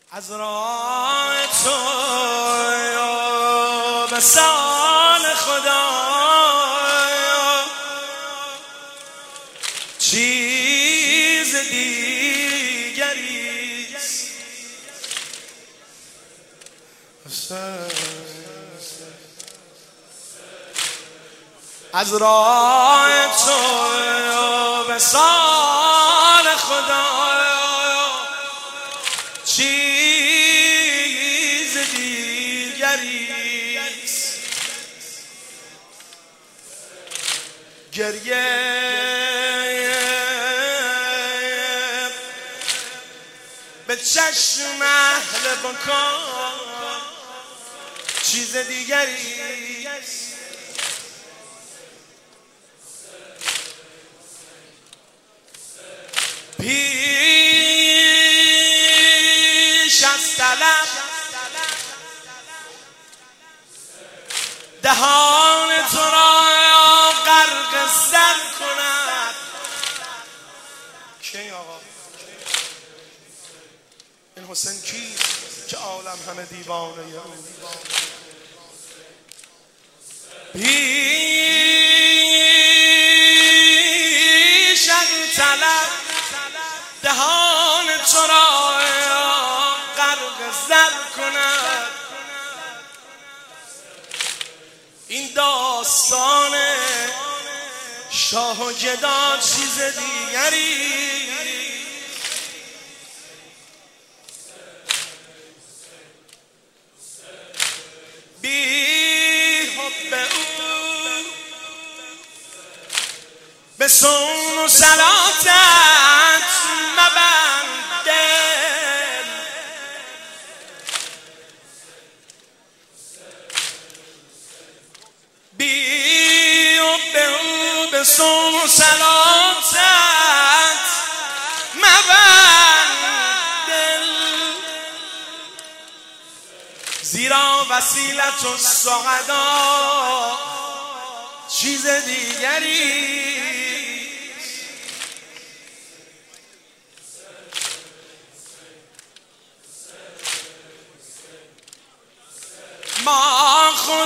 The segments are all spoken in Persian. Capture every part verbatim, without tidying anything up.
از راه تو به سال خدا چیز دیگریست. از راه تو به سال خدا چیز دیگریست. گریه به چشم اهل بکا چیز دیگریست. پیش از طلب دهان تو را غرق زر کند. کی آقا این حسین کیست که عالم همه دیوانه او؟ پیش از طلب دهان تو را غرق زر کند. این داستان شاه و گدا چیز دیگری. بی حب او به سون و صلاتت مبند دل. بی حب او به سون و صلاتت مبند دل. زیرا وسیلت السعدا چیز دیگری. ما خود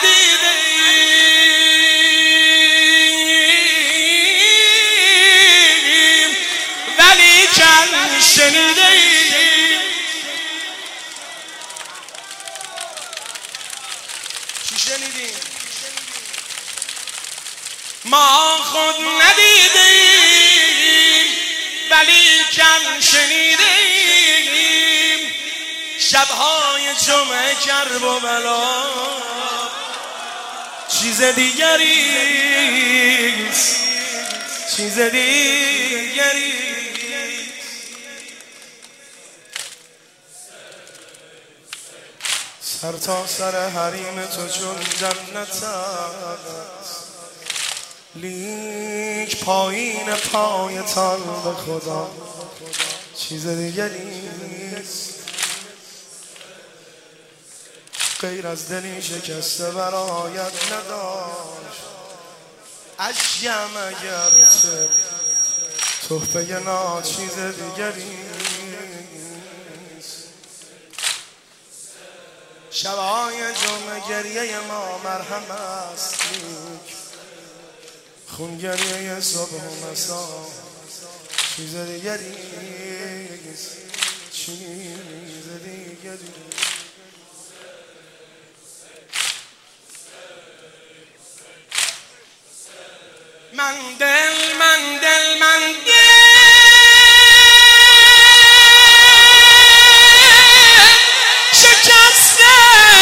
ندیدیم ولی کن شنیدیم. چی شنیدیم؟ ما خود ندیدیم ولی کن شنیدیم. شبهای جمعه کرب و بلا چیز دیگریست. چیز دیگریست. سر تا سر حریم تو چون جنت است، لیک پایین پایتان به خدا چیز دیگریست. غیر از دلی شکسته برایت نداشت اشیم اگرچه تحفه ناچیز دیگریست. شبهای جمعه گریه ما مرهم است، لیک خون گریه صبح و مسا چیز دیگریست. چیز دیگریست. من دل من دل من دل شکسته،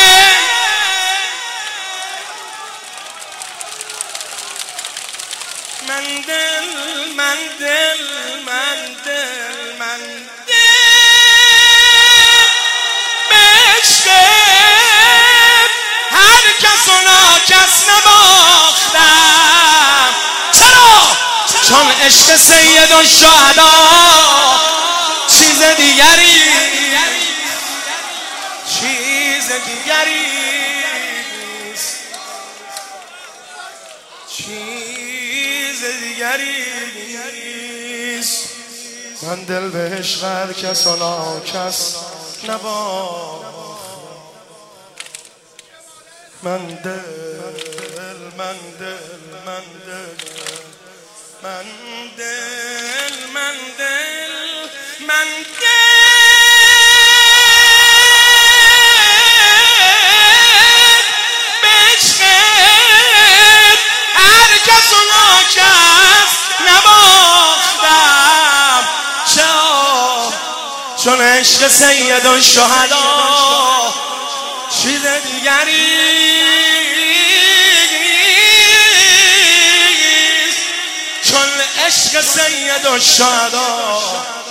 من دل من دل من دل من دل به عشق هر کس و ناکس نباختم. چون عشق سید الشهدا چیز دیگری. چیز دیگریست. چیز دیگریست. من دل به عشق هر کس و ناکس نباختم. من دل من دل من دل من دل من دل من دل بشکن هرگز و ناکس نباختم. چرا؟ چون عشق سید الشهدا چیز دیگریست، چون عشق سید الشهدا